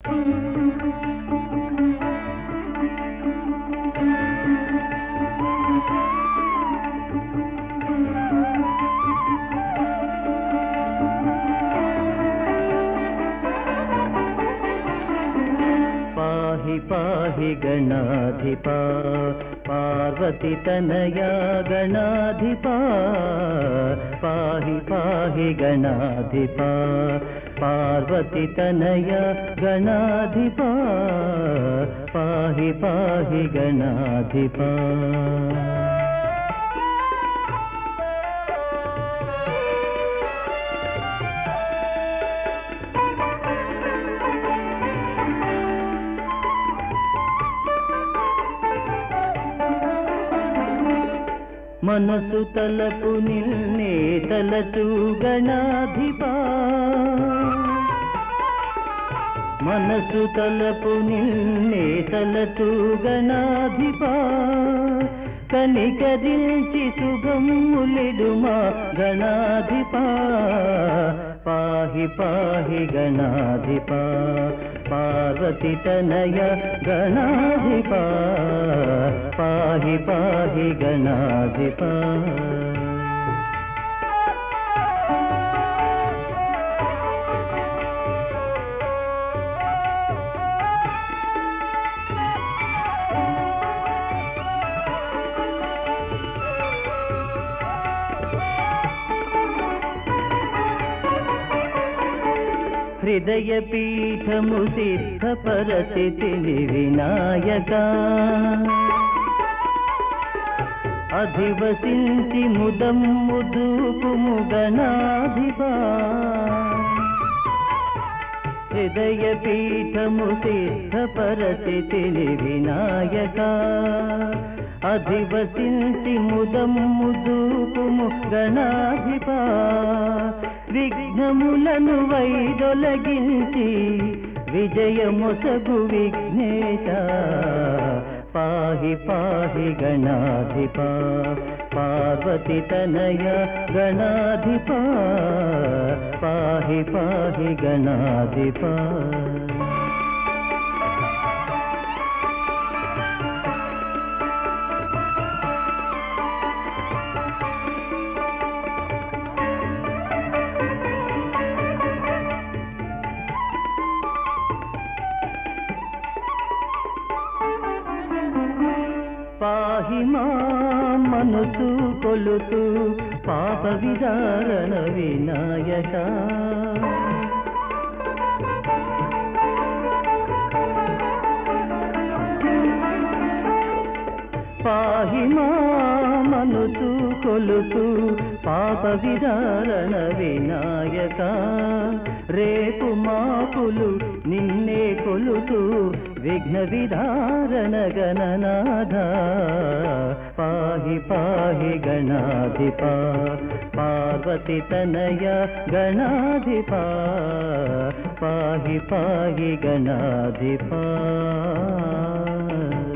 पाहि पाहि गणाधिपा पार्वती तनया गणाधिपा पाहि पाहि गणाधिपा पार्वती तनया गणाधिपा पाहि पाहि गणाधिपा मनसु तलपु निल्ने तलचु गणाधिपा मनसु तलपु निल्ने तलचु गणाधिपा कनिकरिंचि शुभमुलिडुमा गणाधिपा पाहि पाहि गणाधिपा पार्वती तनया गणाधिपा पाहि पाहि गणाधिपा हृदय पीठमु सिद्धपरचितिनि विनायका अधिवसिंचि मुदं मुदूपुमु गणाधिपा हृदय पीठमु सिद्धपरचितिनि विनायका अधिवसिंचि मुदं मुदूपुमु गणाधिपा विघ्नमुలను వైదొలగించి విజయముసగు విఘ్నేశ పాహి పాహి గణాధిపా పార్వతి తనయ గణాధిపా పాహి పాహి గణాధిపా पाहि मां मनुसु कोलुतु पाप विदारण विनायका पाहि मां मनुसु कोलुतु पाप विदारण विनायका रेपु मापुलु निन्ने कोलुतु विघ्न विदारण गणनाथ पाहि पाहि गणाधिपा पार्वती तनया गणाधिपा पाहि पाहि गणाधिपा।